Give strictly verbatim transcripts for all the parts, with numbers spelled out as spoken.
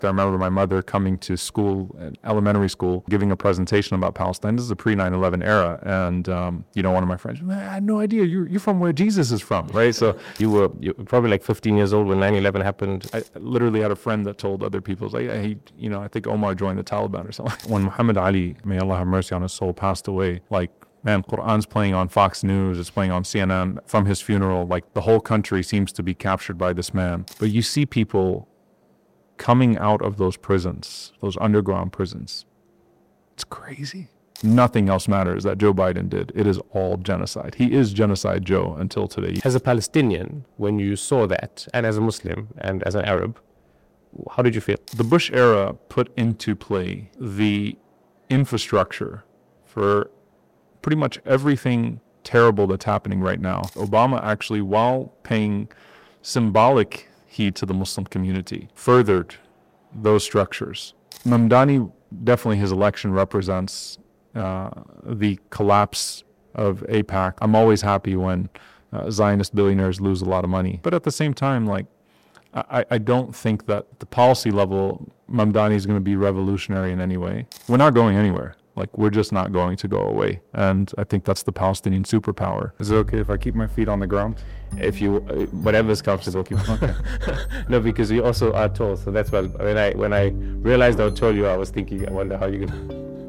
I remember my mother coming to school, elementary school, giving a presentation about Palestine. This is a pre nine eleven era. And, um, you know, one of my friends, I had no idea. You're, you're from where Jesus is from, right? So you were you were probably like fifteen years old when nine eleven happened. I literally had a friend that told other people, like, hey, you know, I think Omar joined the Taliban or something. When Muhammad Ali, may Allah have mercy on his soul, passed away, like, man, Quran's playing on Fox News, it's playing on C N N from his funeral. Like, the whole country seems to be captured by this man. But you see people coming out of those prisons, those underground prisons. It's crazy. Nothing else matters that Joe Biden did. It is all genocide. He is Genocide Joe until today. As a Palestinian, when you saw that, and as a Muslim and as an Arab, how did you feel? The Bush era put into play the infrastructure for pretty much everything terrible that's happening right now. Obama actually, while paying symbolic heed to the Muslim community, furthered those structures. Mamdani, definitely his election represents uh, the collapse of AIPAC. I'm always happy when uh, Zionist billionaires lose a lot of money. But at the same time, like, I, I don't think that the policy level, Mamdani is going to be revolutionary in any way. We're not going anywhere. Like, we're just not going to go away. And I think that's the Palestinian superpower. Is it okay if I keep my feet on the ground? If you, uh, whatever's comfortable, keep okay. No, because you also are tall. So that's why when I when I realized how tall you are, I was thinking, I wonder how you're going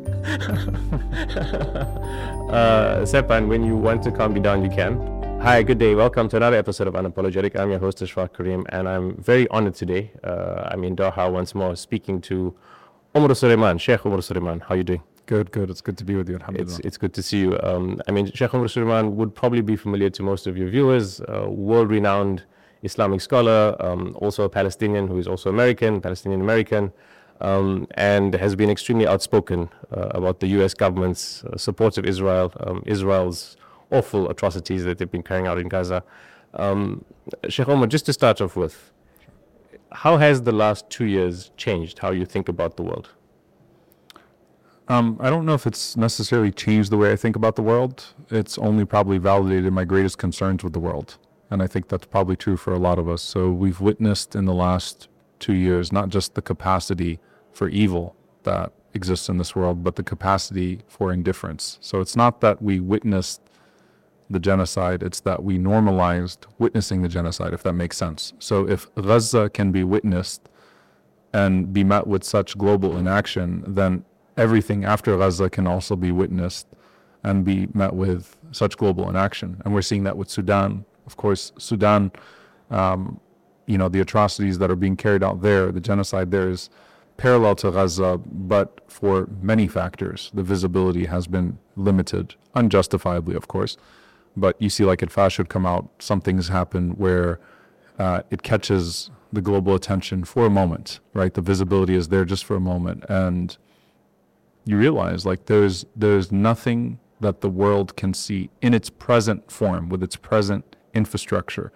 to... uh, Sepan, when you want to calm me down, you can. Hi, good day. Welcome to another episode of Unapologetic. I'm your host, Ashfaq Kareem, and I'm very honored today. Uh, I'm in Doha once more speaking to Omar Suleiman, Sheikh Omar Suleiman. How are you doing? Good, good. It's good to be with you. Alhamdulillah. It's, it's good to see you. Um, I mean, Sheikh Omar Suleiman would probably be familiar to most of your viewers, a world-renowned Islamic scholar, um, also a Palestinian who is also American, Palestinian-American, um, and has been extremely outspoken uh, about the U S government's uh, support of Israel, um, Israel's awful atrocities that they've been carrying out in Gaza. Um, Sheikh Omar, just to start off with, how has the last two years changed how you think about the world? Um, I don't know if it's necessarily changed the way I think about the world. It's only probably validated my greatest concerns with the world. And I think that's probably true for a lot of us. So we've witnessed in the last two years, not just the capacity for evil that exists in this world, but the capacity for indifference. So it's not that we witnessed the genocide, it's that we normalized witnessing the genocide, if that makes sense. So if Gaza can be witnessed and be met with such global inaction, then everything after Gaza can also be witnessed and be met with such global inaction. And we're seeing that with Sudan. Of course, Sudan, um, you know, the atrocities that are being carried out there, the genocide there is parallel to Gaza, but for many factors, the visibility has been limited, unjustifiably, of course. But you see, like at Fash would come out, some things happen where uh, it catches the global attention for a moment, right? The visibility is there just for a moment. And you realize, like, there's there's nothing that the world can see in its present form, with its present infrastructure,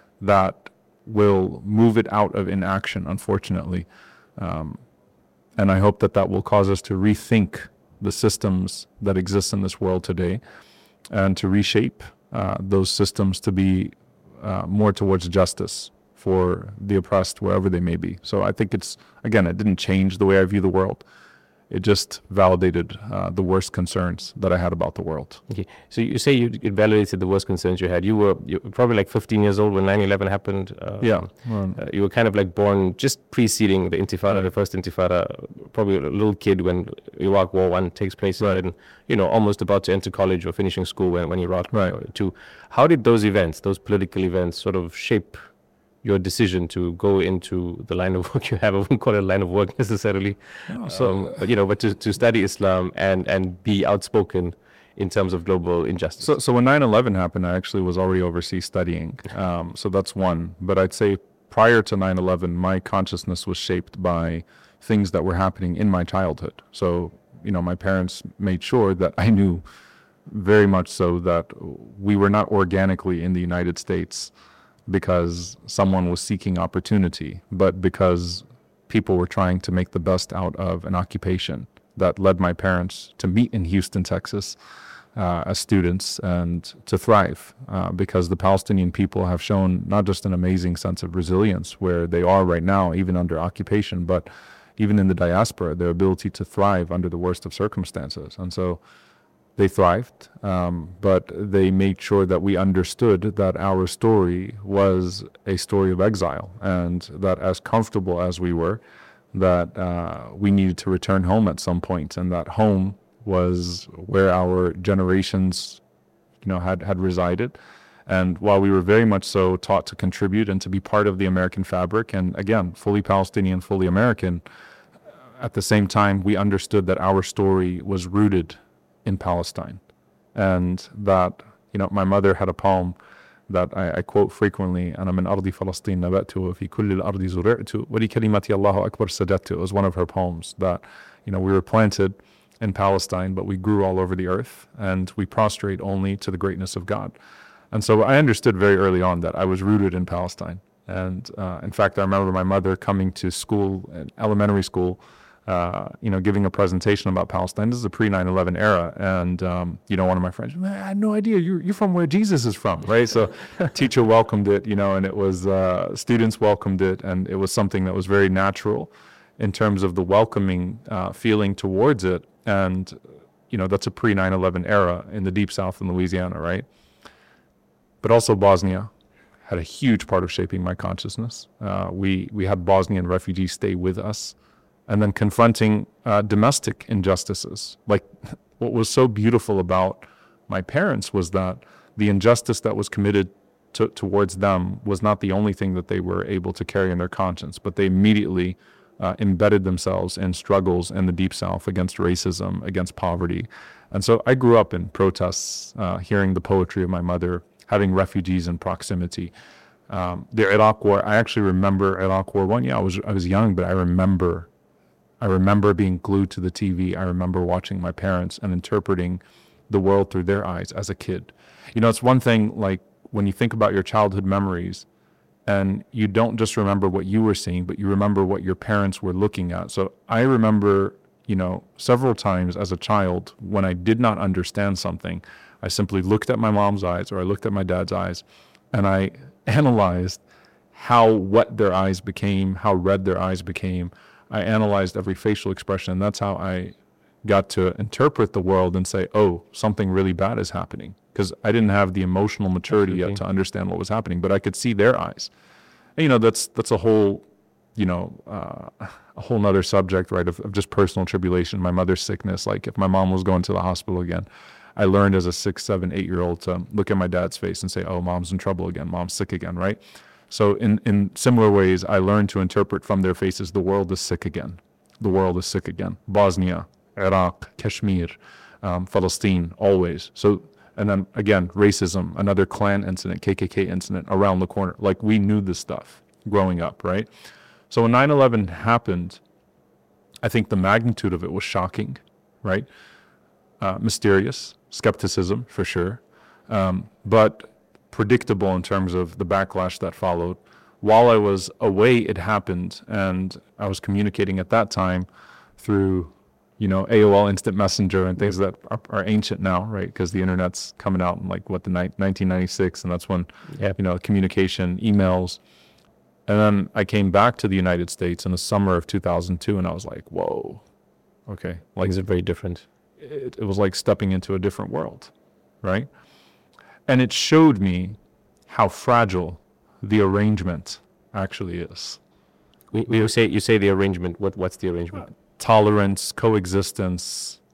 that will move it out of inaction, unfortunately. Um, and I hope that that will cause us to rethink the systems that exist in this world today, and to reshape uh, those systems to be uh, more towards justice for the oppressed, wherever they may be. So I think it's, again, it didn't change the way I view the world. It just validated uh, the worst concerns that I had about the world. Okay, so you say you it validated the worst concerns you had. You were you were probably like fifteen years old when nine eleven happened. Uh, yeah. Um, uh, you were kind of like born just preceding the Intifada, right. The first Intifada, probably a little kid when Iraq War One takes place, right. And, you know, almost about to enter college or finishing school when, when Iraq right. uh, two. How did those events, those political events, sort of shape your decision to go into the line of work you have? I wouldn't call it a line of work necessarily, no, so, um, but you know, but to, to study Islam and, and be outspoken in terms of global injustice. So, so when nine eleven happened, I actually was already overseas studying. Um, so that's one. But I'd say prior to nine eleven, my consciousness was shaped by things that were happening in my childhood. So, you know, my parents made sure that I knew very much so that we were not organically in the United States because someone was seeking opportunity, but because people were trying to make the best out of an occupation that led my parents to meet in Houston, Texas, uh, as students and to thrive uh, because the Palestinian people have shown not just an amazing sense of resilience where they are right now, even under occupation, but even in the diaspora, their ability to thrive under the worst of circumstances. And so they thrived, um, but they made sure that we understood that our story was a story of exile, and that as comfortable as we were, that uh, we needed to return home at some point, and that home was where our generations, you know, had, had resided. And while we were very much so taught to contribute and to be part of the American fabric, and again, fully Palestinian, fully American, at the same time, we understood that our story was rooted in Palestine. And that, you know, my mother had a poem that I, I quote frequently, أنا من أرض فلسطين نبأت وفي كل الأرض زرعت ولكلمة الله أكبر سجدت. It was one of her poems that, you know, we were planted in Palestine, but we grew all over the earth, and we prostrate only to the greatness of God. And so I understood very early on that I was rooted in Palestine. And uh, in fact, I remember my mother coming to school, elementary school, Uh, you know, giving a presentation about Palestine. This is a pre nine eleven era. And, um, you know, one of my friends, I had no idea, you're, you're from where Jesus is from, right? So teacher welcomed it, you know, and it was, uh, students welcomed it, and it was something that was very natural in terms of the welcoming uh, feeling towards it. And, you know, that's a pre nine eleven era in the deep south in Louisiana, right? But also Bosnia had a huge part of shaping my consciousness. Uh, we, we had Bosnian refugees stay with us. And then confronting uh, domestic injustices. Like, what was so beautiful about my parents was that the injustice that was committed to, towards them was not the only thing that they were able to carry in their conscience, but they immediately uh, embedded themselves in struggles in the Deep South against racism, against poverty. And so I grew up in protests, uh, hearing the poetry of my mother, having refugees in proximity. Um, the Iraq War, I actually remember Iraq War One. Yeah, I was I was young, but I remember I remember being glued to the T V. I remember watching my parents and interpreting the world through their eyes as a kid. You know, it's one thing, like, when you think about your childhood memories and you don't just remember what you were seeing, but you remember what your parents were looking at. So I remember, you know, several times as a child when I did not understand something, I simply looked at my mom's eyes or I looked at my dad's eyes, and I analyzed how wet their eyes became, how red their eyes became. I analyzed every facial expression, and that's how I got to interpret the world and say, oh, something really bad is happening. Because I didn't have the emotional maturity Absolutely. Yet to understand what was happening, but I could see their eyes. And, you know, that's that's a whole, you know, uh, a whole nother subject, right, of, of just personal tribulation, my mother's sickness. Like, if my mom was going to the hospital again, I learned as a six, seven, eight-year-old to look at my dad's face and say, oh, mom's in trouble again, mom's sick again, right? So in, in similar ways, I learned to interpret from their faces, the world is sick again. The world is sick again. Bosnia, Iraq, Kashmir, um, Palestine, always. So, and then again, racism, another Klan incident, K K K incident around the corner. Like, we knew this stuff growing up, right? So when nine eleven happened, I think the magnitude of it was shocking, right? Uh, mysterious, skepticism for sure. Um, but predictable in terms of the backlash that followed. While I was away, it happened, and I was communicating at that time through, you know, A O L Instant Messenger and things that are, are ancient now, right? Because the internet's coming out in like what the ni- nineteen ninety-six, and that's when, yep. you know, communication, emails. And then I came back to the United States in the summer of two thousand two, and I was like, whoa, okay, like, things are very different. It, it was like stepping into a different world, right? And it showed me how fragile the arrangement actually is. We, we say you say the arrangement. What what's the arrangement? Uh, tolerance, coexistence,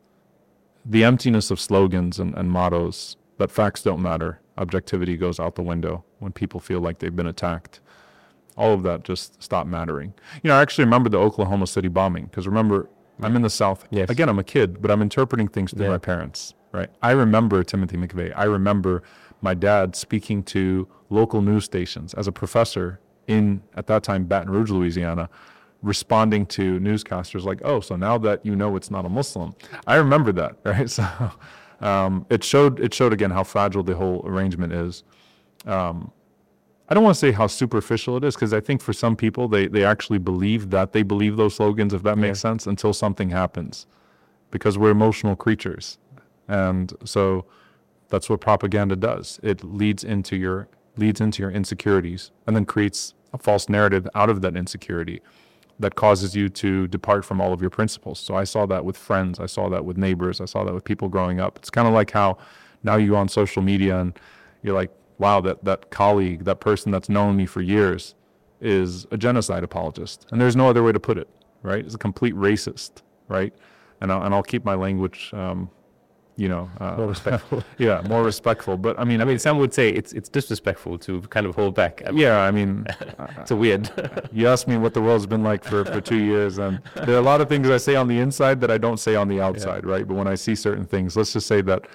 the emptiness of slogans and, and mottos that facts don't matter. Objectivity goes out the window when people feel like they've been attacked. All of that just stopped mattering. You know, I actually remember the Oklahoma City bombing, because remember, I'm in the South. Yes. Again, I'm a kid, but I'm interpreting things through yeah. my parents, right? I remember Timothy McVeigh. I remember my dad speaking to local news stations as a professor in, at that time, Baton Rouge, Louisiana, responding to newscasters like, oh, so now that you know it's not a Muslim. I remember that, right? So um, it showed, it showed again how fragile the whole arrangement is. Um, I don't want to say how superficial it is, because I think for some people, they, they actually believe that they believe those slogans, if that makes yeah. sense, until something happens. Because we're emotional creatures. And so that's what propaganda does. It leads into your leads into your insecurities and then creates a false narrative out of that insecurity that causes you to depart from all of your principles. So I saw that with friends, I saw that with neighbors, I saw that with people growing up. It's kind of like how now you go on social media and you're like, wow, that, that colleague, that person that's known me for years is a genocide apologist. And there's no other way to put it, right? It's a complete racist, right? And I'll, and I'll keep my language, um, you know, uh, More respectful. yeah, more respectful. But I mean, I mean, some would say it's it's disrespectful to kind of hold back. I mean, yeah, I mean, it's a weird. you asked me what the world's been like for, for two years, and there are a lot of things I say on the inside that I don't say on the outside, yeah. right? But when I see certain things, let's just say that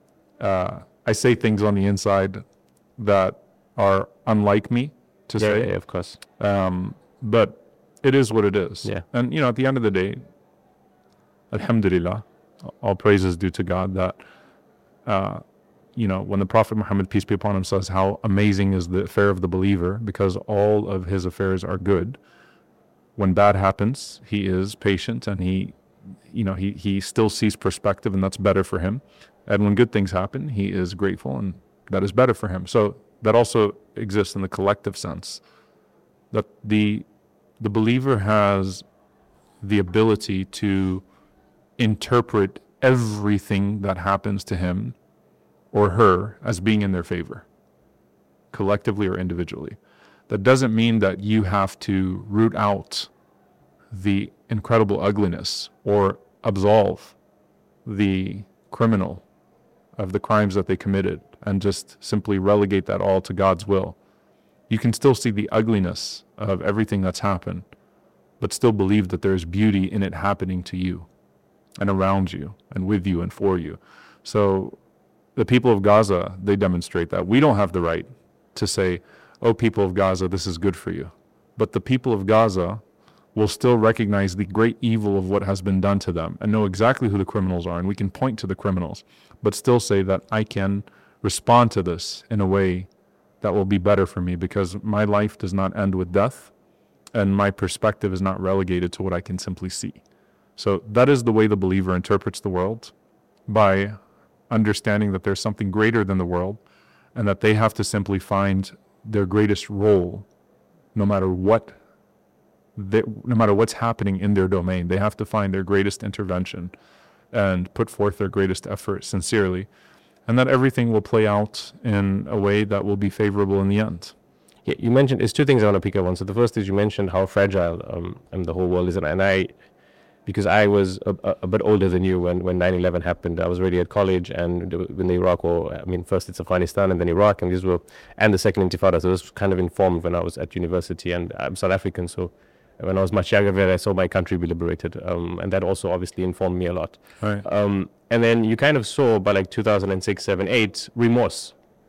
uh, I say things on the inside that are unlike me to yeah, say. Yeah, of course. Um, but it is what it is. Yeah. And, you know, at the end of the day, alhamdulillah, all praise is due to God that, uh, you know, when the Prophet Muhammad, peace be upon him, says how amazing is the affair of the believer because all of his affairs are good. When bad happens, he is patient and he, you know, he, he still sees perspective and that's better for him. And when good things happen, he is grateful and that is better for him. So that also exists in the collective sense that the the believer has the ability to interpret everything that happens to him or her as being in their favor, collectively or individually. That doesn't mean that you have to root out the incredible ugliness or absolve the criminal of the crimes that they committed and just simply relegate that all to God's will. You can still see the ugliness of everything that's happened, but still believe that there's beauty in it happening to you and around you and with you and for you. So the people of Gaza, they demonstrate that. We don't have the right to say, oh, people of Gaza, this is good for you. But the people of Gaza will still recognize the great evil of what has been done to them and know exactly who the criminals are. And we can point to the criminals, but still say that I can respond to this in a way that will be better for me because my life does not end with death and my perspective is not relegated to what I can simply see. So that is the way the believer interprets the world, by understanding that there's something greater than the world and that they have to simply find their greatest role no matter what they, no matter what's happening in their domain. They have to find their greatest intervention and put forth their greatest effort sincerely, and that everything will play out in a way that will be favorable in the end. Yeah, you mentioned, it's two things I want to pick up on. So the first is you mentioned how fragile um, and the whole world is, and, and I, because I was a, a, a bit older than you when, when nine eleven happened. I was already at college, and when the Iraq War, I mean, first it's Afghanistan and then Iraq, and these were, and the second Intifada. So I was kind of informed when I was at university, and I'm South African, so when I was much younger, I saw my country be liberated, um, and that also obviously informed me a lot. Right. Um, and then you kind of saw by like two thousand six, seven, eight, remorse.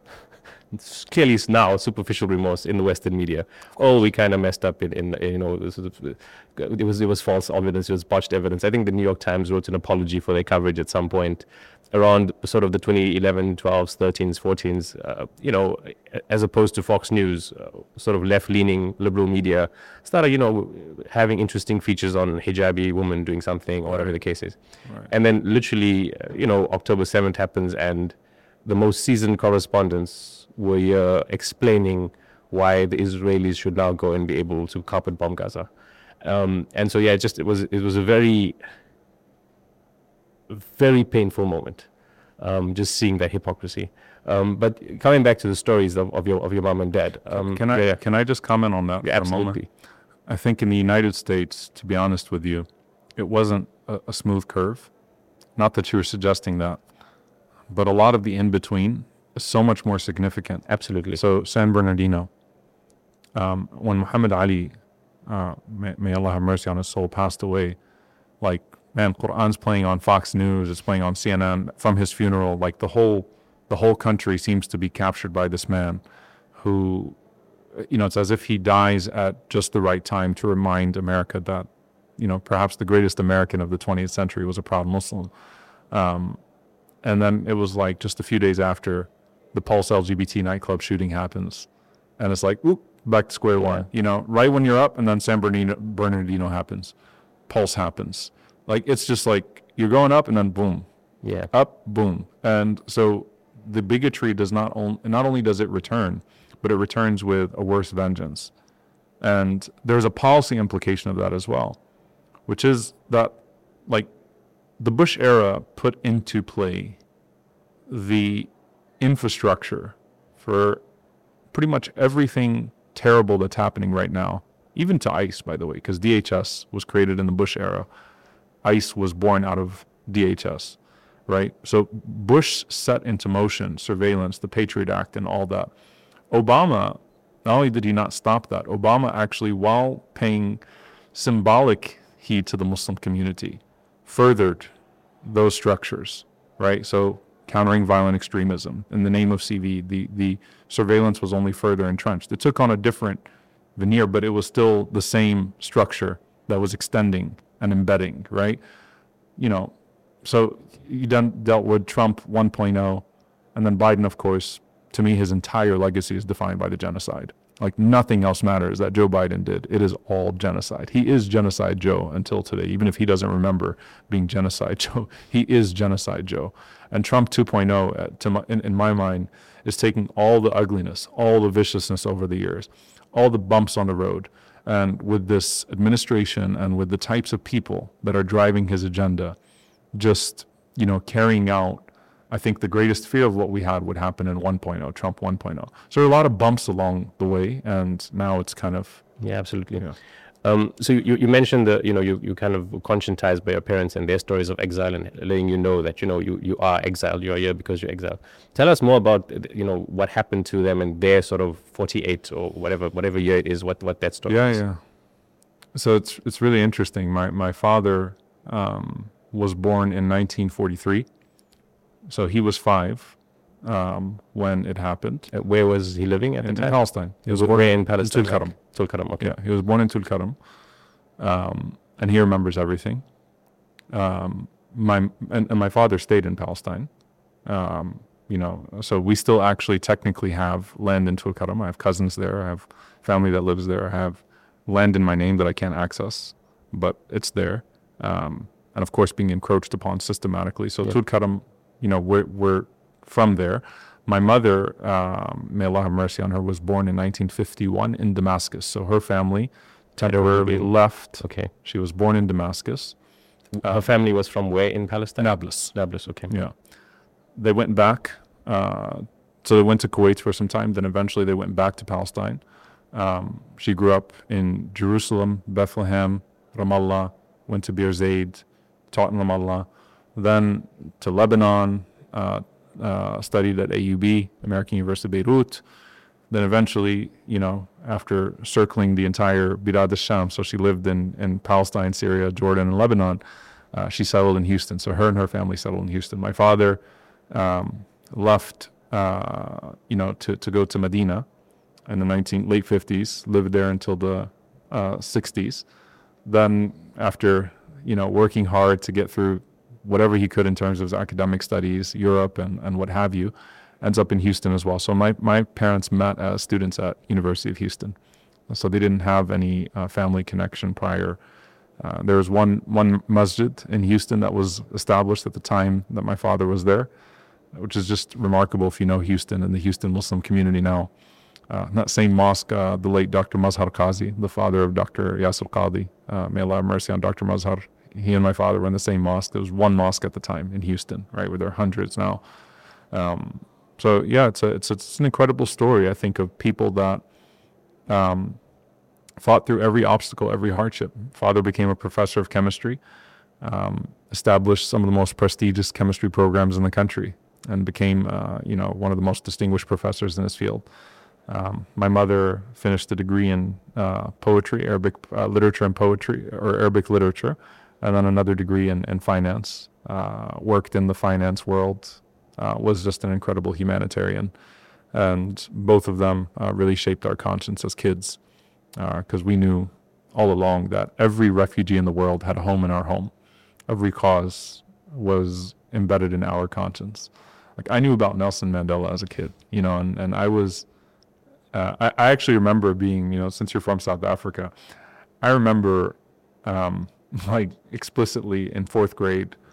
It's clearly now superficial remorse in the Western media. Oh, we kind of messed up in, in you know, this was, it was it was false evidence, it was botched evidence. I think the New York Times wrote an apology for their coverage at some point around sort of the twenty eleven, twelves, thirteens, fourteens, uh, you know, as opposed to Fox News, uh, sort of left-leaning liberal media started, you know, having interesting features on hijabi women doing something or whatever the case is. Right. And then literally, uh, you know, October seventh happens and the most seasoned correspondents were here explaining why the Israelis should now go and be able to carpet bomb Gaza. Um, and so, yeah, it just, it was, it was a very, very painful moment, um, just seeing that hypocrisy. Um, but coming back to the stories of, of your, of your mom and dad. Um, can I, yeah, can I just comment on that yeah, for a moment? absolutely. I think in the United States, to be honest with you, it wasn't a, a smooth curve. Not that you were suggesting that, but a lot of the in-between is so much more significant. Absolutely. So San Bernardino, um, when Muhammad Ali, uh, may, may Allah have mercy on his soul, passed away, like, man, Quran's playing on Fox News, it's playing on C N N from his funeral. Like the whole, the whole country seems to be captured by this man who, you know, it's as if he dies at just the right time to remind America that, you know, perhaps the greatest American of the twentieth century was a proud Muslim. Um, and then it was like just a few days after the Pulse L G B T nightclub shooting happens. And it's like, oop, back to square one. Yeah. You know, right when you're up, and then San Bernardino, Bernardino happens. Pulse happens. Like, it's just like, you're going up, and then boom, Yeah. Up, boom. And so the bigotry does not only, not only does it return, but it returns with a worse vengeance. And there's a policy implication of that as well, which is that, like, the Bush era put into play the infrastructure for pretty much everything terrible that's happening right now, even to ICE, by the way, because D H S was created in the Bush era. ICE was born out of D H S, right? So Bush set into motion surveillance, the Patriot Act, and all that. Obama, not only did he not stop that, Obama actually, while paying symbolic heed to the Muslim community, furthered those structures, right? So countering violent extremism in the name of C V, the, the surveillance was only further entrenched. It took on a different veneer, but it was still the same structure that was extending and embedding, right? You know, so you done dealt with Trump one point oh, and then Biden, of course. To me, his entire legacy is defined by the genocide. Like, nothing else matters that Joe Biden did. It is all genocide. He is Genocide Joe until today, even if he doesn't remember being Genocide Joe. He is Genocide Joe. And Trump two point oh, uh, to my, in, in my mind, is taking all the ugliness, all the viciousness over the years, all the bumps on the road, and with this administration and with the types of people that are driving his agenda, just, you know, carrying out, I think, the greatest fear of what we had would happen in one point oh, Trump one point oh. So there are a lot of bumps along the way, and now it's kind of... Yeah, absolutely. Yeah. Um, so you, you mentioned that, you know, you, you kind of conscientized by your parents and their stories of exile and letting you know that, you know, you, you are exiled, you are here because you're exiled. Tell us more about, you know, what happened to them and their sort of forty-eight or whatever whatever year it is, what, what that story yeah, is. Yeah, yeah. So it's it's really interesting. My, my father um, was born in nineteen forty-three. So he was five um, when it happened. Uh, where was he living at in, the time? in Palestine. He was born in Palestine. Tulkarm. Tulkarm, okay. Yeah, he was born in Tulkarm, um, and he remembers everything. Um, my and, and my father stayed in Palestine. Um, you know, so we still actually technically have land in Tulkarm. I have cousins there. I have family that lives there. I have land in my name that I can't access, but it's there. Um, and of course, being encroached upon systematically. So yeah. Tulkarm, you know, we're, we're from there. My mother, um, may Allah have mercy on her, was born in nineteen fifty-one in Damascus. So her family temporarily left. Okay. She was born in Damascus. Uh, her family was from where in Palestine? Nablus. Nablus, okay. Yeah. They went back. Uh, so they went to Kuwait for some time. Then eventually they went back to Palestine. Um, she grew up in Jerusalem, Bethlehem, Ramallah, went to Bir Zaid, taught in Ramallah. Then to Lebanon, uh, uh, studied at A U B, American University of Beirut. Then eventually, you know, after circling the entire Bilad al-Sham, so she lived in, in Palestine, Syria, Jordan, and Lebanon, uh, she settled in Houston. So her and her family settled in Houston. My father um, left, uh, you know, to, to go to Medina in the nineteen, late fifties, lived there until the uh, sixties. Then after, you know, working hard to get through whatever he could in terms of his academic studies, Europe and, and what have you, ends up in Houston as well. So my, my parents met as students at University of Houston. So they didn't have any uh, family connection prior. Uh, there was one, one masjid in Houston that was established at the time that my father was there, which is just remarkable if you know Houston and the Houston Muslim community now. Uh, that same mosque, uh, the late Doctor Mazhar Qazi, the father of Doctor Yasir Qadhi, uh, may Allah have mercy on Doctor Mazhar, he and my father were in the same mosque. There was one mosque at the time in Houston, right, where there are hundreds now. Um, so yeah, it's a, it's a, it's an incredible story, I think, of people that um, fought through every obstacle, every hardship. Father became a professor of chemistry, um, established some of the most prestigious chemistry programs in the country, and became, uh, you know, one of the most distinguished professors in his field. Um, my mother finished a degree in uh, poetry, Arabic uh, literature and poetry, or Arabic literature, and then another degree in, in finance. Uh, worked in the finance world, uh, was just an incredible humanitarian. And both of them uh, really shaped our conscience as kids, because uh, we knew all along that every refugee in the world had a home in our home. Every cause was embedded in our conscience. Like, I knew about Nelson Mandela as a kid, you know, and, and I was, uh, I, I actually remember being, you know, since you're from South Africa, I remember um, like explicitly in fourth grade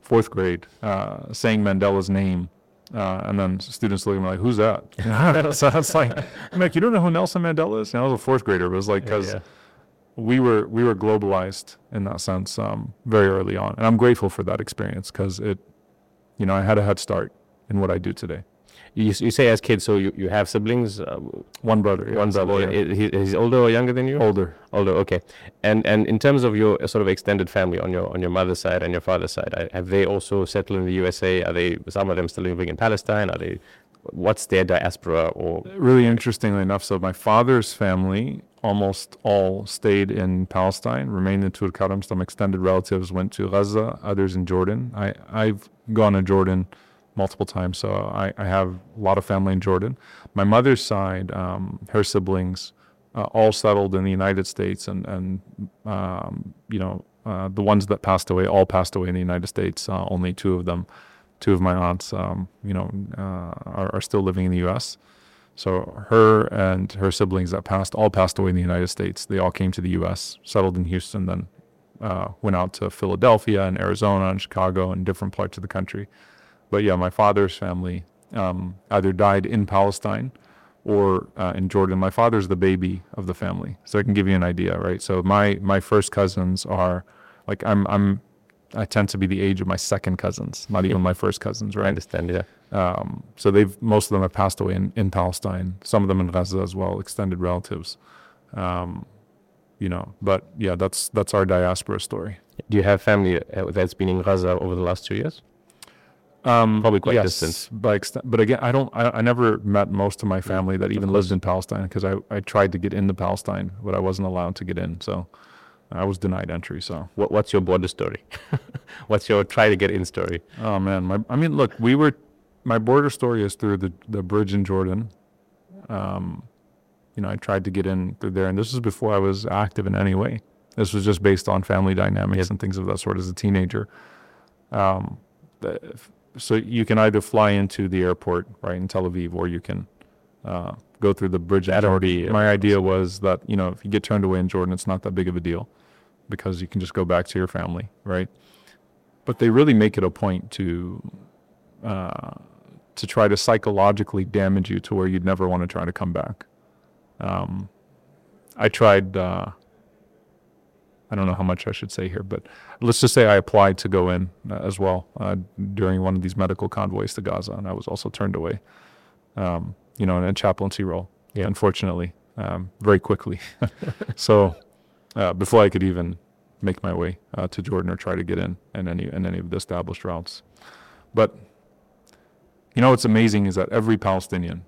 fourth grade, uh, saying Mandela's name. Uh, and then students looking at me like, who's that? So it's like, I'm like, you don't know who Nelson Mandela is? And I was a fourth grader, but it was like, because yeah, yeah. we were we were globalized in that sense um, very early on. And I'm grateful for that experience because it, you know, I had a head start in what I do today. You, you say as kids, so you, you have siblings? Uh, one brother. Yeah, one brother. Yeah. He, he's older or younger than you? Older. Older. Okay. And and in terms of your sort of extended family on your on your mother's side and your father's side, have they also settled in the U S A? Are they some of them still living in Palestine? Are they? What's their diaspora? Or really interestingly enough, so my father's family almost all stayed in Palestine, remained in Tulkarm. Some extended relatives went to Gaza, others in Jordan. I I've gone to Jordan multiple times, so I, I have a lot of family in Jordan. My mother's side, um, her siblings, uh, all settled in the United States, and and um, you know uh, the ones that passed away, all passed away in the United States. Uh, only two of them, two of my aunts, um, you know, uh, are, are still living in the U S. So her and her siblings that passed, all passed away in the United States. They all came to the U S, settled in Houston, then uh, went out to Philadelphia and Arizona and Chicago and different parts of the country. But yeah, my father's family um, either died in Palestine or uh, in Jordan. My father's the baby of the family, so I can give you an idea, right? So my my first cousins are like I'm I'm I tend to be the age of my second cousins, not even my first cousins, right? I understand, yeah. Um, so they've most of them have passed away in, in Palestine. Some of them in Gaza as well, extended relatives. Um, you know, but yeah, that's that's our diaspora story. Do you have family that's been in Gaza over the last two years? Um, Probably quite yes, distant. By extent, but again, I don't. I, I never met most of my family that even lived in Palestine because I, I tried to get into Palestine, but I wasn't allowed to get in. So I was denied entry. So what, what's your border story? What's your try to get in story? Oh man, my I mean, look, we were. My border story is through the the bridge in Jordan. Um, you know, I tried to get in through there, and this was before I was active in any way. This was just based on family dynamics yep. and things of that sort as a teenager. Um, the, So you can either fly into the airport, right, in Tel Aviv, or you can uh, go through the bridge. That already. My idea was that, you know, if you get turned away in Jordan, it's not that big of a deal because you can just go back to your family, right? But they really make it a point to uh, to try to psychologically damage you to where you'd never want to try to come back. Um, I tried. Uh, I don't know how much I should say here, but let's just say I applied to go in uh, as well uh, during one of these medical convoys to Gaza, and I was also turned away, um, you know, in a chaplaincy role, yeah. unfortunately, um, very quickly. So uh, before I could even make my way uh, to Jordan or try to get in in any, in any of the established routes. But, you know, what's amazing is that every Palestinian,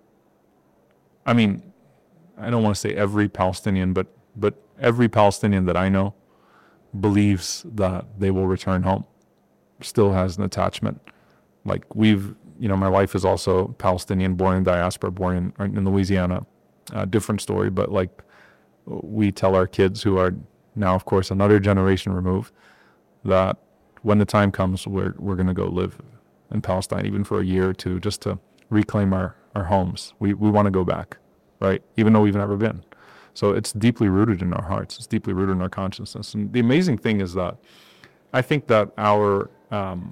I mean, I don't want to say every Palestinian, but but every Palestinian that I know believes that they will return home, still has an attachment. Like we've, you know, my wife is also Palestinian, born in diaspora, born in, in Louisiana, uh, different story, but like we tell our kids who are now, of course, another generation removed, that when the time comes, we're, we're going to go live in Palestine, even for a year or two, just to reclaim our, our homes. We, we want to go back, right? Even though we've never been. So it's deeply rooted in our hearts. It's deeply rooted in our consciousness. And the amazing thing is that I think that our um,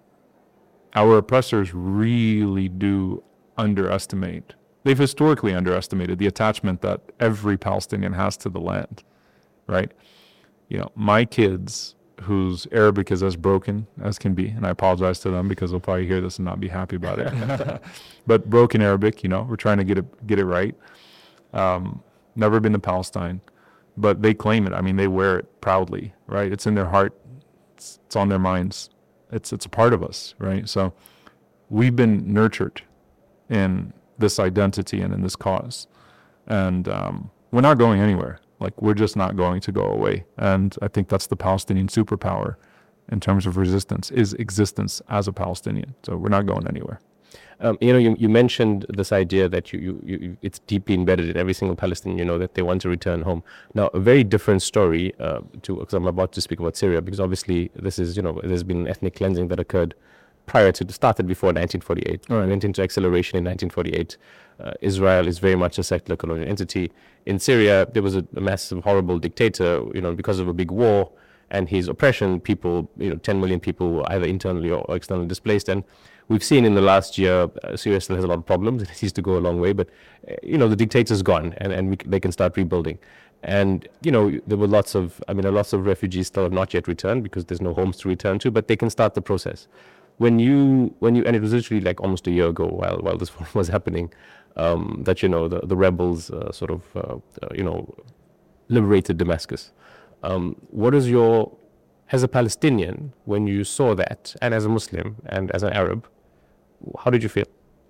our oppressors really do underestimate. They've historically underestimated the attachment that every Palestinian has to the land, right? You know, my kids, whose Arabic is as broken as can be, and I apologize to them because they'll probably hear this and not be happy about it. But broken Arabic, you know, we're trying to get it get it right. Um, Never been to Palestine, but they claim it. I mean, they wear it proudly, right? It's in their heart. It's, it's on their minds. It's it's a part of us, right? So we've been nurtured in this identity and in this cause. And um, we're not going anywhere. Like, we're just not going to go away. And I think that's the Palestinian superpower in terms of resistance, is existence as a Palestinian. So we're not going anywhere. Um, you know, you, you mentioned this idea that you, you, you it's deeply embedded in every single Palestinian, you know, that they want to return home. Now, a very different story uh, to, because I'm about to speak about Syria, because obviously this is, you know, there's been an ethnic cleansing that occurred prior to, started before nineteen forty-eight. Right. Went into acceleration in nineteen forty-eight. Uh, Israel is very much a secular colonial entity. In Syria, there was a, a massive, horrible dictator, you know, because of a big war. and his oppression, people, you know, ten million people were either internally or externally displaced. And we've seen in the last year, uh, Syria still has a lot of problems. It needs to go a long way, but, uh, you know, the dictator's gone, and, and we, they can start rebuilding. And, you know, there were lots of, I mean, lots of refugees still have not yet returned because there's no homes to return to, but they can start the process. When you, when you, and it was literally like almost a year ago while, while this was happening, um, that, you know, the, the rebels uh, sort of, uh, uh, you know, liberated Damascus. Um, what is your, as a Palestinian, when you saw that, and as a Muslim and as an Arab, how did you feel?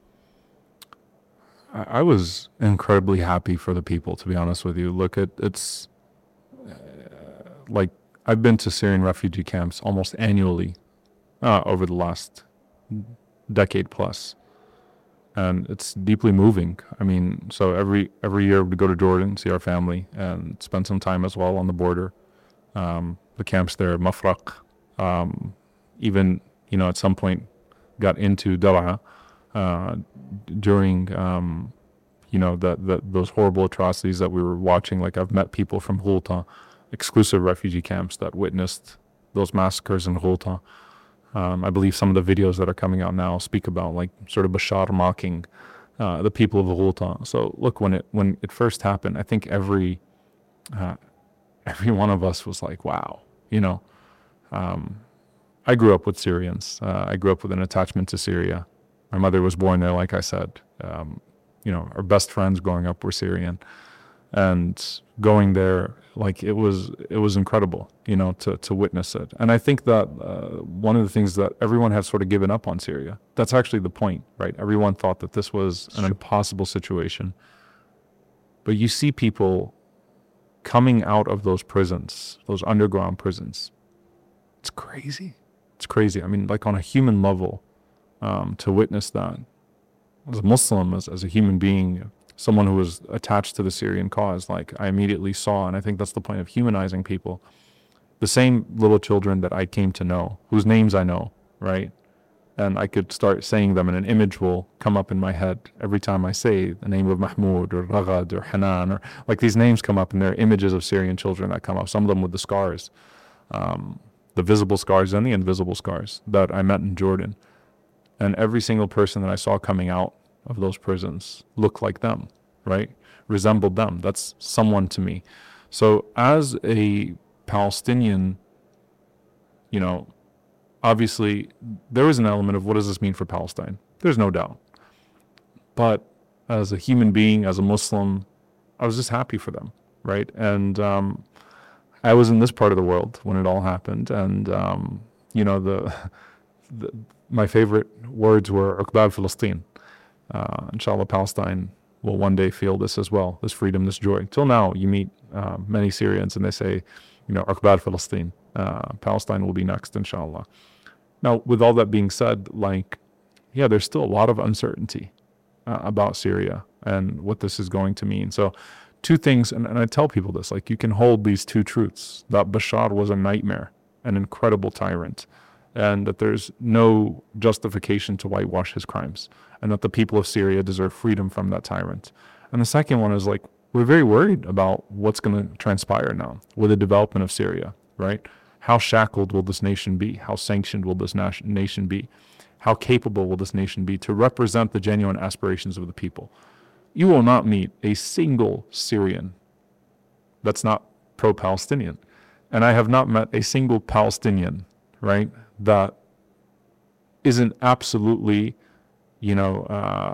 I, I was incredibly happy for the people, to be honest with you. Look, at it's uh, like I've been to Syrian refugee camps almost annually uh, over the last decade plus. And it's deeply moving. I mean, so every every year we go to Jordan, see our family, and spend some time as well on the border. Um, the camps there, Mafraq, um, even, you know, at some point got into Dar'a uh, during, um, you know, the, the, those horrible atrocities that we were watching. Like, I've met people from Ghouta, exclusive refugee camps, that witnessed those massacres in Ghouta. Um, I believe some of the videos that are coming out now speak about, like, sort of Bashar mocking uh, the people of Ghouta. So look, when it when it first happened, I think every uh, every one of us was like, wow, you know. Um, I grew up with Syrians. Uh, I grew up with an attachment to Syria. My mother was born there, like I said. Um, you know, our best friends growing up were Syrian. And going there, like, it was it was incredible, you know, to, to witness it. And I think that uh, one of the things that everyone has sort of given up on Syria, that's actually the point, right? Everyone thought that this was an impossible situation. But you see people coming out of those prisons, those underground prisons. It's crazy. It's crazy. I mean, like, on a human level, um, to witness that. As a Muslim, as, as a human being, someone who was attached to the Syrian cause, like, I immediately saw, and I think that's the point of humanizing people, the same little children that I came to know, whose names I know, right? And I could start saying them, and an image will come up in my head every time I say the name of Mahmoud or Ragad or Hanan, or like, these names come up, and there are images of Syrian children that come up, some of them with the scars, um, the visible scars and the invisible scars that I met in Jordan. And every single person that I saw coming out of those prisons looked like them, right? Resembled them. That's someone to me. So as a Palestinian, you know, obviously there is an element of what does this mean for Palestine? There's no doubt. But as a human being, as a Muslim, I was just happy for them, right? And um, I was in this part of the world when it all happened. And, um, you know, the, the my favorite words were Uqbal Palestine. Uh, inshallah, Palestine will one day feel this as well, this freedom, this joy. Till now, you meet uh, many Syrians and they say, you know, Uqbal Palestine, uh, Palestine will be next, inshallah. Now, with all that being said, like, yeah, there's still a lot of uncertainty uh, about Syria and what this is going to mean. So two things, and, and I tell people this, like, you can hold these two truths, that Bashar was a nightmare, an incredible tyrant, and that there's no justification to whitewash his crimes, and that the people of Syria deserve freedom from that tyrant. And the second one is, like, we're very worried about what's going to transpire now with the development of Syria, right? How shackled will this nation be? How sanctioned will this nation be? How capable will this nation be to represent the genuine aspirations of the people? You will not meet a single Syrian that's not pro-Palestinian. And I have not met a single Palestinian, right, that isn't absolutely, you know,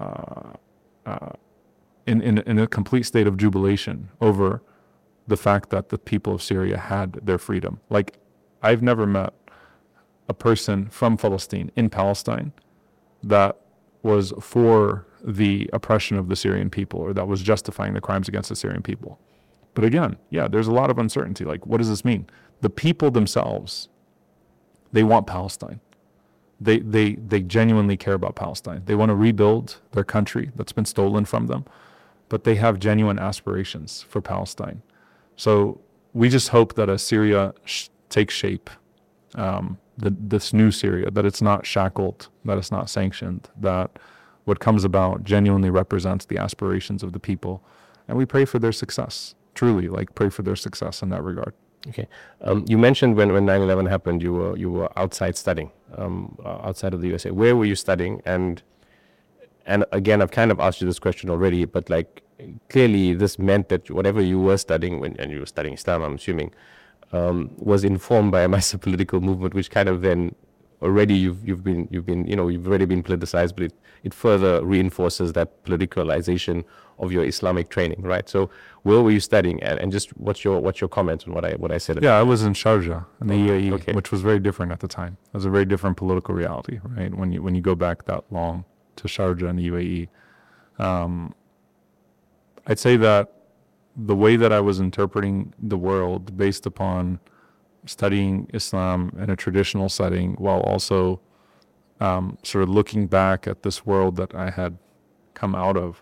uh, uh, in, in, in a complete state of jubilation over the fact that the people of Syria had their freedom. Like, I've never met a person from Palestine in Palestine that was for the oppression of the Syrian people, or that was justifying the crimes against the Syrian people. But again, yeah, there's a lot of uncertainty. Like, what does this mean? The people themselves, they want Palestine. They, they, they genuinely care about Palestine. They want to rebuild their country that's been stolen from them, but they have genuine aspirations for Palestine. So we just hope that as Syria sh- takes shape, um, the, this new Syria, that it's not shackled, that it's not sanctioned, that what comes about genuinely represents the aspirations of the people. And we pray for their success, truly, like, pray for their success in that regard. Okay. Um, you mentioned when, when nine eleven happened, you were you were outside studying, um, uh, outside of the U S A. Where were you studying? And and again, I've kind of asked you this question already, but like clearly this meant that whatever you were studying, when and you were studying Islam, I'm assuming, um, was informed by a massive political movement, which kind of then already you've you've been you've been you know you've already been politicized, but it, it further reinforces that politicalization of your Islamic training, right? So where were you studying, and, and just what's your what's your comment on what I what I said? Yeah, I was in Sharjah, in the Oh, U A E, okay. which was very different at the time. It was a very different political reality, right? When you when you go back that long to Sharjah in the U A E, um, I'd say that the way that I was interpreting the world based upon studying Islam in a traditional setting, while also um, sort of looking back at this world that I had come out of,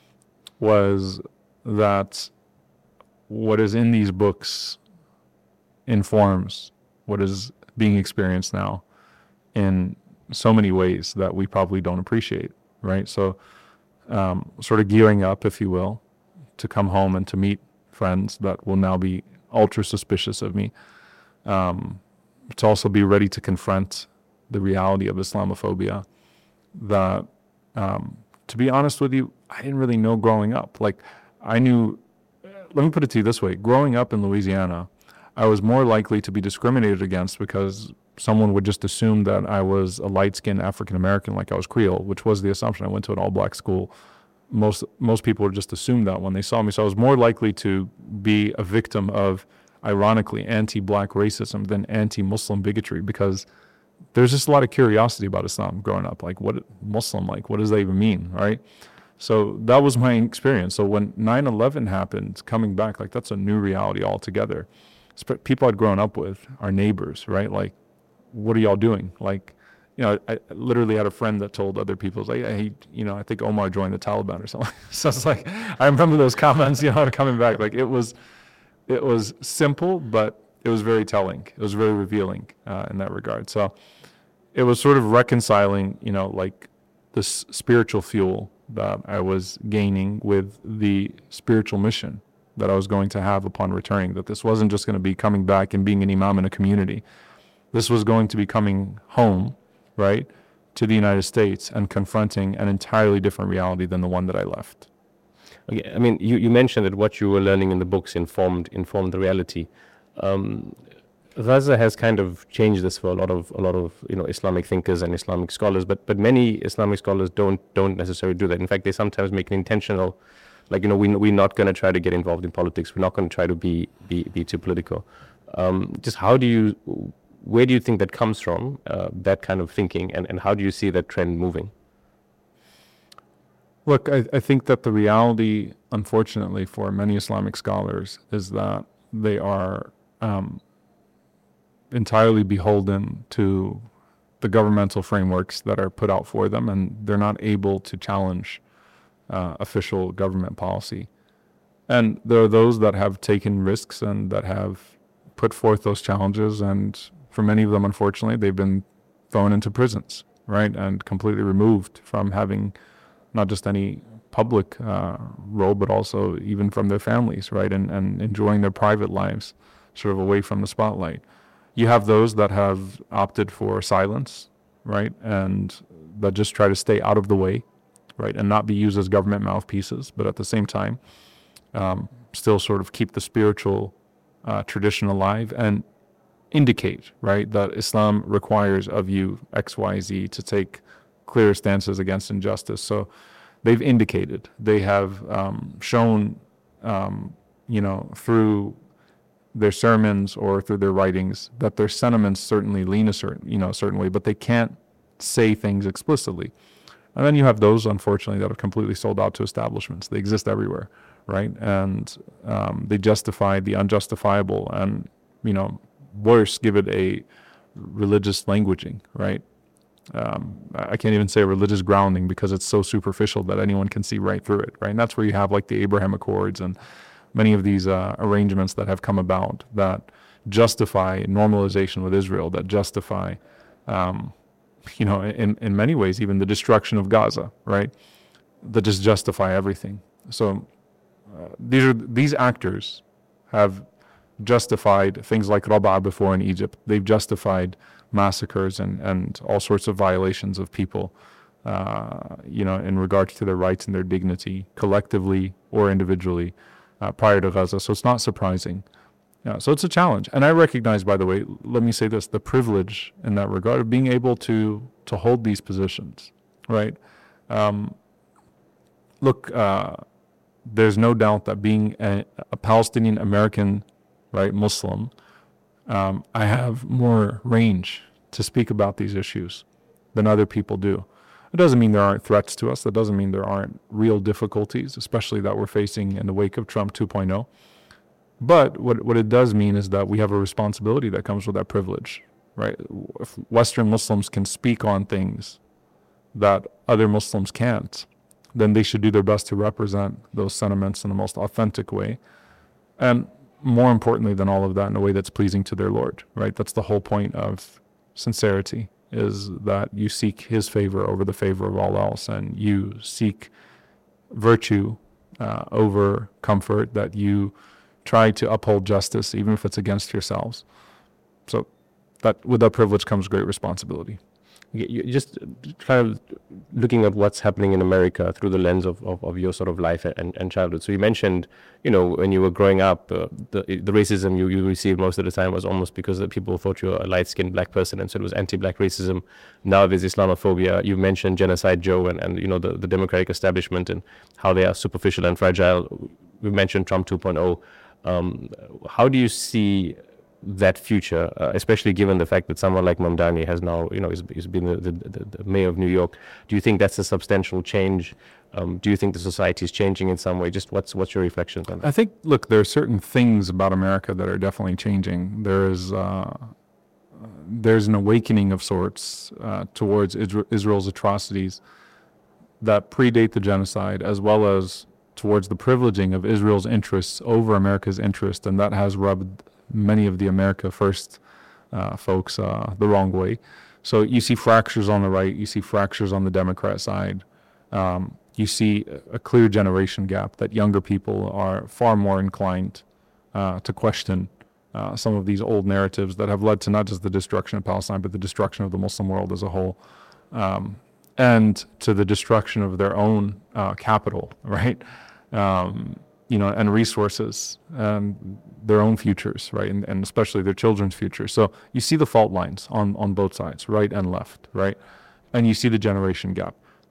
was that what is in these books informs what is being experienced now in so many ways that we probably don't appreciate, right? So um, sort of gearing up, if you will, to come home and to meet friends that will now be ultra suspicious of me, um, to also be ready to confront the reality of Islamophobia that, um, to be honest with you, I didn't really know growing up. Like, I knew, let me put it to you this way. Growing up in Louisiana, I was more likely to be discriminated against because someone would just assume that I was a light-skinned African-American, like I was Creole, which was the assumption. I went to an all-black school. Most most people would just assume that when they saw me. So I was more likely to be a victim of, ironically, anti-black racism than anti-Muslim bigotry, because there's just a lot of curiosity about Islam growing up. Like, what Muslim, like, what does that even mean, right? So that was my experience. So when nine eleven happened, coming back, like, that's a new reality altogether. People I'd grown up with, our neighbors, right? Like, what are y'all doing? Like, you know, I literally had a friend that told other people, like, hey, you know, I think Omar joined the Taliban or something. So it's like, I remember those comments, you know, coming back. Like, it was, it was simple, but it was very telling. It was very revealing uh, in that regard. So it was sort of reconciling, you know, like this spiritual fuel that I was gaining with the spiritual mission that I was going to have upon returning, that this wasn't just going to be coming back and being an imam in a community. This was going to be coming home, right, to the United States and confronting an entirely different reality than the one that I left. Okay, I mean, you, you mentioned that what you were learning in the books informed informed the reality. Um, Gaza has kind of changed this for a lot of a lot of you know Islamic thinkers and Islamic scholars, but but many Islamic scholars don't don't necessarily do that. In fact, they sometimes make an intentional, like, you know, we we're not going to try to get involved in politics. We're not going to try to be be be too political. Um, just how do you, where do you think that comes from, uh, that kind of thinking, and and how do you see that trend moving? Look, I, I think that the reality, unfortunately, for many Islamic scholars is that they are um, entirely beholden to the governmental frameworks that are put out for them, and they're not able to challenge uh, official government policy. And there are those that have taken risks and that have put forth those challenges, and for many of them, unfortunately, they've been thrown into prisons, right, and completely removed from having not just any public uh, role, but also even from their families, right, and, and enjoying their private lives sort of away from the spotlight. You have those that have opted for silence, right, and that just try to stay out of the way, right, and not be used as government mouthpieces, but at the same time, um, still sort of keep the spiritual uh, tradition alive and indicate, right, that Islam requires of you X, Y, Z to take clear stances against injustice. So they've indicated, they have um, shown, um, you know, through their sermons or through their writings that their sentiments certainly lean a certain, you know, a certain way, but they can't say things explicitly. And then you have those, unfortunately, that are completely sold out to establishments. They exist everywhere, right? And um, they justify the unjustifiable, and, you know, worse, give it a religious languaging, right? Um, I can't even say religious grounding because it's so superficial that anyone can see right through it, right? And that's where you have like the Abraham Accords and many of these uh, arrangements that have come about that justify normalization with Israel, that justify, um, you know, in, in many ways, even the destruction of Gaza, right? That just justify everything. So uh, these are these actors have justified things like Rabaa before in Egypt. They've justified massacres and, and all sorts of violations of people, uh, you know, in regards to their rights and their dignity, collectively or individually, uh, prior to Gaza. So it's not surprising. Yeah, so it's a challenge. And I recognize, by the way, let me say this, the privilege in that regard of being able to, to hold these positions, right? Um, look, uh, there's no doubt that being a, a Palestinian American, right, Muslim, um, I have more range to speak about these issues than other people do. It doesn't mean there aren't threats to us. That doesn't mean there aren't real difficulties, especially that we're facing in the wake of Trump two point oh. But what what it does mean is that we have a responsibility that comes with that privilege, right? If Western Muslims can speak on things that other Muslims can't, then they should do their best to represent those sentiments in the most authentic way. And more importantly than all of that, in a way that's pleasing to their Lord, right? That's the whole point of sincerity, is that you seek His favor over the favor of all else, and you seek virtue uh, over comfort, that you try to uphold justice, even if it's against yourselves. So that with that privilege comes great responsibility. You just kind of looking at what's happening in America through the lens of, of, of your sort of life and, and childhood. So you mentioned, you know, when you were growing up, uh, the the racism you, you received most of the time was almost because the people thought you were a light-skinned black person, and so it was anti-black racism. Now there's Islamophobia. You mentioned Genocide Joe and, and you know, the, the democratic establishment and how they are superficial and fragile. We mentioned Trump two point oh. Um, how do you see that future, uh, especially given the fact that someone like Mamdani has now, you know, he's, he's been the, the, the mayor of New York? Do you think that's a substantial change? Um, do you think the society is changing in some way? Just what's what's your reflections on that? I think, look, there are certain things about America that are definitely changing. There is uh, there's an awakening of sorts uh, towards Isra- Israel's atrocities that predate the genocide, as well as towards the privileging of Israel's interests over America's interest, and that has rubbed many of the America First uh, folks uh, the wrong way. So you see fractures on the right, you see fractures on the Democrat side. Um, you see a clear generation gap, that younger people are far more inclined uh, to question uh, some of these old narratives that have led to not just the destruction of Palestine, but the destruction of the Muslim world as a whole, um, and to the destruction of their own uh, capital, right? Um, you know, and resources, and their own futures, right? And, and especially their children's futures. So you see the fault lines on, on both sides, right and left, right? And you see the generation gap.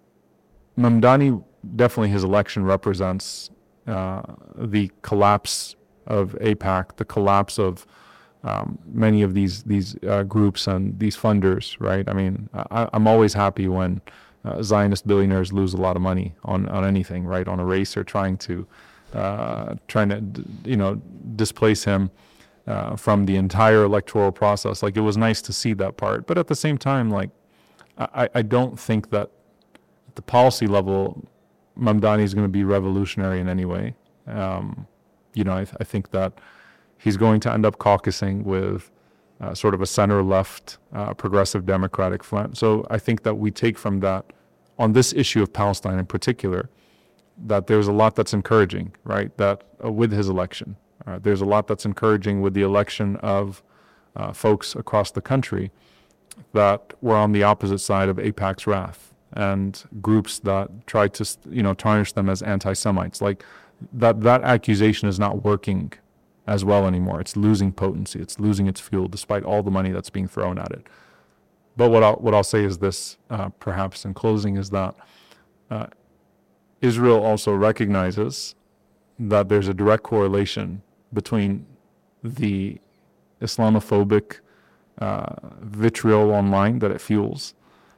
Mamdani, definitely his election represents uh, the collapse of AIPAC, the collapse of um, many of these these uh, groups and these funders, right? I mean, I, I'm always happy when uh, Zionist billionaires lose a lot of money on, on anything, right? On a race or trying to uh, trying to you know displace him uh, from the entire electoral process. Like, it was nice to see that part, but at the same time, like, I, I don't think that at the policy level, Mamdani is going to be revolutionary in any way. Um, you know, I, th- I think that he's going to end up caucusing with uh, sort of a center-left uh, progressive democratic front. So I think that we take from that, on this issue of Palestine in particular, that there's a lot that's encouraging, right? That uh, with his election, uh, there's a lot that's encouraging with the election of uh, folks across the country that were on the opposite side of AIPAC's wrath, and groups that tried to, you know, tarnish them as anti-Semites. Like, that that accusation is not working as well anymore. It's losing potency. It's losing its fuel, despite all the money that's being thrown at it. But what I'll, what I'll say is this, uh, perhaps in closing, is that uh, Israel also recognizes that there's a direct correlation between the Islamophobic uh, vitriol online that it fuels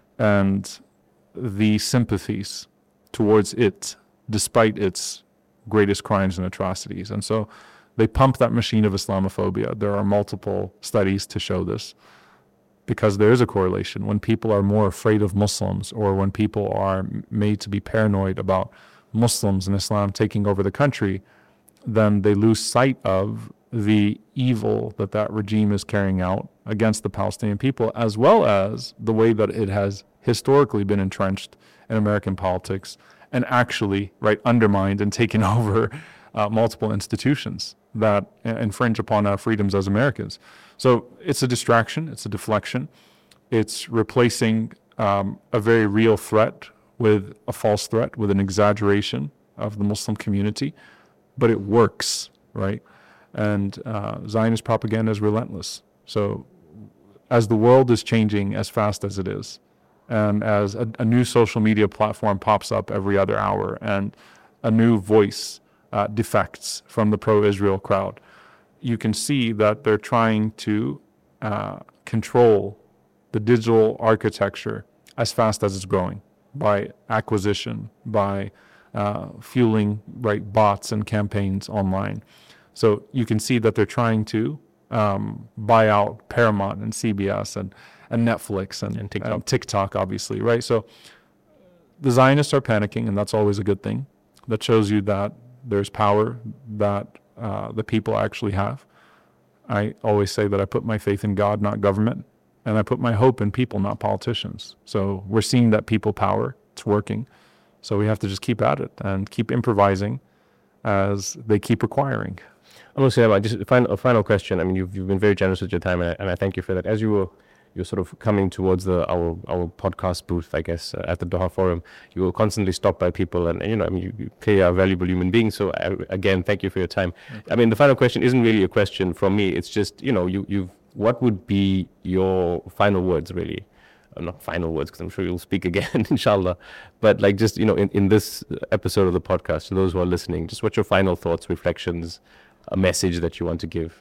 and the sympathies towards it, despite its greatest crimes and atrocities. And so they pump that machine of Islamophobia. There are multiple studies to show this, because there is a correlation. When people are more afraid of Muslims, or when people are made to be paranoid about Muslims and Islam taking over the country, then they lose sight of the evil that that regime is carrying out against the Palestinian people, as well as the way that it has historically been entrenched in American politics and actually, right, undermined and taken over uh, multiple institutions that infringe upon our freedoms as Americans. So it's a distraction, it's a deflection, it's replacing um, a very real threat with a false threat, with an exaggeration of the Muslim community, but it works, right? And uh, Zionist propaganda is relentless. So as the world is changing as fast as it is, and as a, a new social media platform pops up every other hour, and a new voice uh, defects from the pro-Israel crowd, you can see that they're trying to uh, control the digital architecture as fast as it's growing, by acquisition, by uh, fueling right bots and campaigns online. So you can see that they're trying to um, buy out Paramount and C B S and, and Netflix and, and TikTok. and TikTok, obviously, right? So the Zionists are panicking, and that's always a good thing. That shows you that there's power that uh, the people actually have. I always say that I put my faith in God, not government, and I put my hope in people, not politicians. So we're seeing that people power, it's working. So we have to just keep at it and keep improvising as they keep requiring. I'm going to say, just a final, a final question. I mean, you've, you've been very generous with your time, and I, and I thank you for that. As you were you're sort of coming towards the our our podcast booth, I guess, uh, at the Doha Forum, you will constantly stop by people, and, and you know, I mean, you, you clearly are a valuable human being. So I, again, thank you for your time. Okay. I mean, the final question isn't really a question from me. It's just, you know, you you've what would be your final words, really? Uh, not final words, because I'm sure you'll speak again, inshallah. But like, just, you know, in, in this episode of the podcast, to those who are listening, just what's your final thoughts, reflections, a message that you want to give?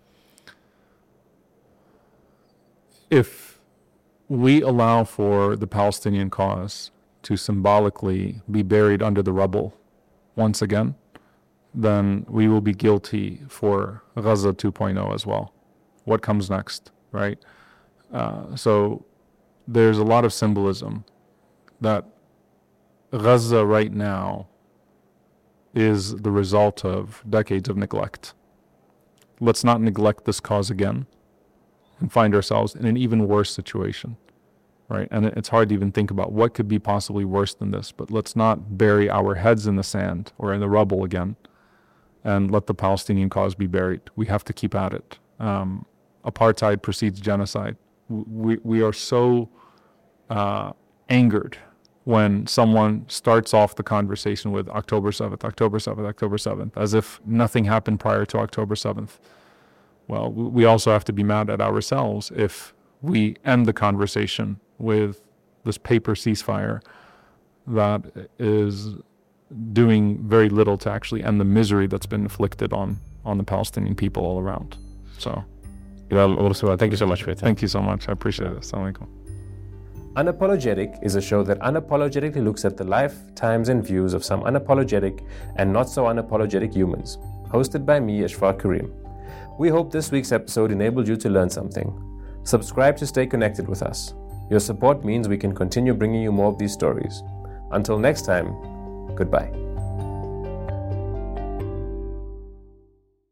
If we allow for the Palestinian cause to symbolically be buried under the rubble once again, then we will be guilty for Gaza two point oh as well. What comes next, right? Uh, so there's a lot of symbolism that Gaza right now is the result of decades of neglect. Let's not neglect this cause again and find ourselves in an even worse situation, right? And it's hard to even think about what could be possibly worse than this, but let's not bury our heads in the sand or in the rubble again and let the Palestinian cause be buried. We have to keep at it. Um, apartheid precedes genocide. We, we are so uh, angered when someone starts off the conversation with October seventh, October seventh, October seventh, as if nothing happened prior to October seventh. Well, we also have to be mad at ourselves if we end the conversation with this paper ceasefire that is doing very little to actually end the misery that's been inflicted on, on the Palestinian people all around. So, you know, also, thank you so much for your time. Thank you so much. I appreciate it. Assalamu alaikum. Unapologetic is a show that unapologetically looks at the life, times, and views of some unapologetic and not so unapologetic humans. Hosted by me, Ashfaq Karim. We hope this week's episode enabled you to learn something. Subscribe to stay connected with us. Your support means we can continue bringing you more of these stories. Until next time, goodbye.